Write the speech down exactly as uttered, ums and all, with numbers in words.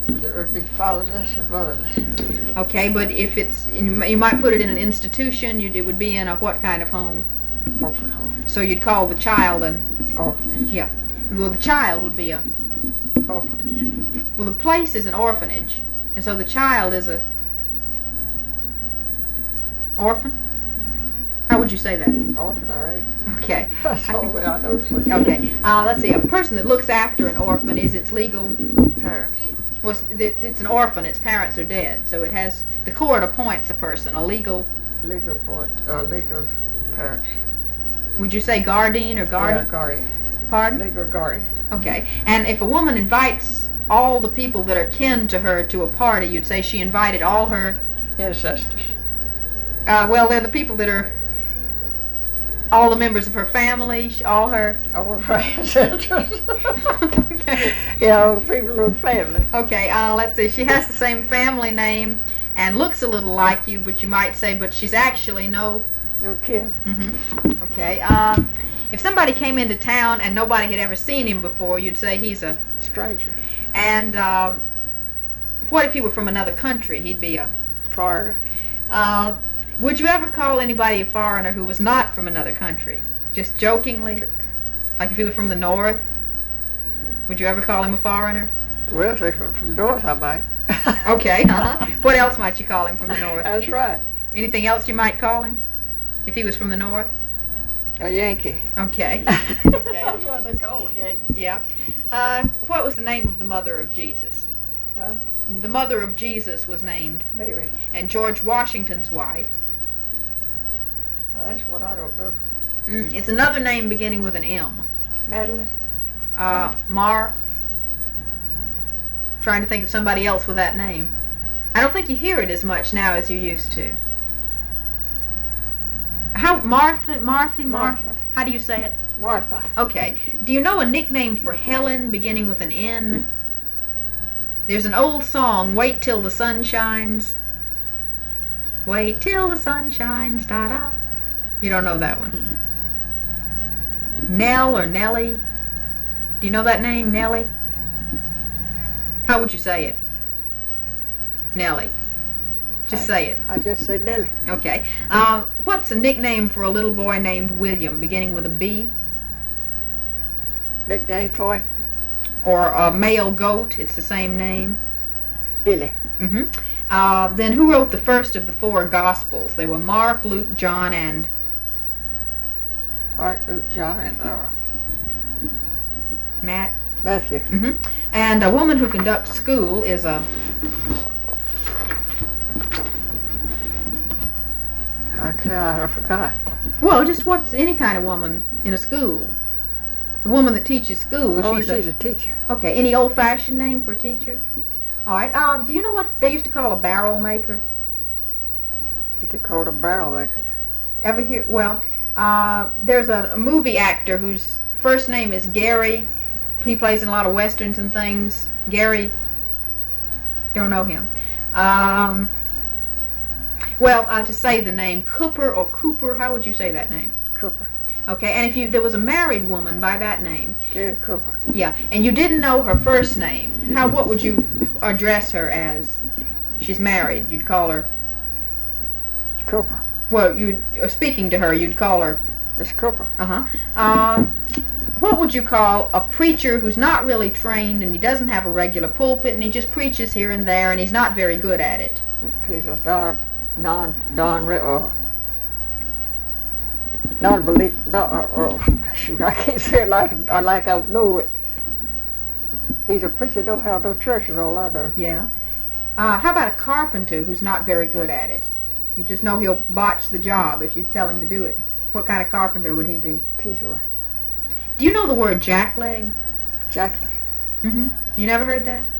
It would be fatherless and motherless. Okay, but if it's, you might put it in an institution, you'd, it would be in a what kind of home? Orphan home. So you'd call the child an... Orphanage. Yeah. Well, the child would be a... Orphanage. Well, the place is an orphanage, and so the child is a... Orphan? How would you say that? Orphan, all right. Okay. That's the only way I know to say it. Okay. Uh, let's see. A person that looks after an orphan is its legal... Parents. Well, it's, it's an orphan. Its parents are dead, so it has... The court appoints a person, a legal... Legal point, uh, legal parents. Would you say guardian or Yeah, guardian? guardian. Pardon? Legal guardian. Okay. And if a woman invites all the people that are kin to her to a party, you'd say she invited all her... Ancestors. Uh, well, they're the people that are... All the members of her family, sh- all her... All of her ancestors. Okay. Yeah, all the people in the family. Okay, uh, let's see. She has the same family name and looks a little like you, but you might say, but she's actually no... No kid. Mm-hmm. Okay. Um, if somebody came into town and nobody had ever seen him before, you'd say he's a... Stranger. And um, what if he were from another country? He'd be a... Foreigner. Uh, would you ever call anybody a foreigner who was not from another country? Just jokingly? Like if he was from the north? Would you ever call him a foreigner? Well, if they're from, from north, I might. Okay. Uh-huh. What else might you call him from the north? That's right. Anything else you might call him? If he was from the north? A Yankee. Okay. That's what they call a Yankee. Yeah. Uh, what was the name of the mother of Jesus? Huh? The mother of Jesus was named, Mary. and George Washington's wife. Now, that's what I don't know. Mm, it's another name beginning with an M. Madeline. Uh, Mar. Trying to think of somebody else with that name. I don't think you hear it as much now as you used to. How Martha, Martha, Martha? Martha. How do you say it? Martha. Okay. Do you know a nickname for Helen beginning with an N? There's an old song, Wait Till the Sun Shines. Wait till the sun shines, da-da. You don't know that one. Nell or Nellie? Do you know that name, Nellie? How would you say it? Nellie. Just say it. I just say Nellie. Okay. Um, what's a nickname for a little boy named William, beginning with a B? Nickname for him? Or a male goat, it's the same name. Billy. Mm-hmm. Uh, then who wrote the first of the four Gospels? They were Mark, Luke, John, and... Mark, Luke, John, and uh, Matt. Matthew. Mm-hmm. And a woman who conducts school is a... I say I forgot. Well, just what's any kind of woman in a school? The woman that teaches school. Oh, she's, she's a... a teacher. Okay, any old-fashioned name for a teacher? All right. Uh, do you know what they used to call a barrel maker? They called them barrel makers. Ever hear? Well, uh, there's a, a movie actor whose first name is Gary. He plays in a lot of westerns and things. Gary. Don't know him. Um, well, I'll just say the name Cooper or Cooper. How would you say that name? Cooper. Okay, and if you there was a married woman by that name, Gary Cooper. yeah, and you didn't know her first name, how what would you address her as? She's married. You'd call her. Cooper. Well, you speaking to her, you'd call her. Miss Cooper. Uh-huh. Uh, what would you call a preacher who's not really trained and he doesn't have a regular pulpit and he just preaches here and there and he's not very good at it? He's a non, non, non, uh, non-belief, no, uh, uh, shoot, I can't say it like, I like I know it. He's a preacher, don't have no churches, all I know. Yeah. Uh, how about a carpenter who's not very good at it? You just know he'll botch the job if you tell him to do it. What kind of carpenter would he be? Piece of Do you know the word jackleg? Jacqueline. Mm-hmm. You never heard that?